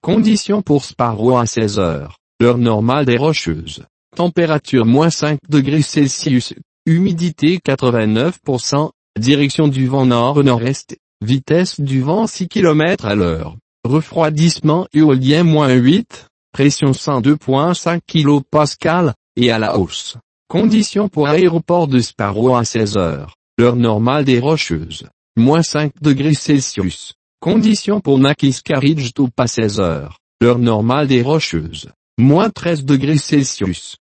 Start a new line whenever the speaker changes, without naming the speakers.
Conditions pour Sparrow à 16 heures. L'heure normale des Rocheuses. Température -5°C. Humidité 89%. Direction du vent nord-nord-est. Vitesse du vent 6 km à l'heure. Refroidissement éolien -8. Pression 102,5 kPa. Et à la hausse. Conditions pour aéroport de Sparrow à 16 heures. L'heure normale des Rocheuses. -5°C. Conditions pour Nakiska Ridgetop à 16 heures. L'heure normale des Rocheuses. -13°C.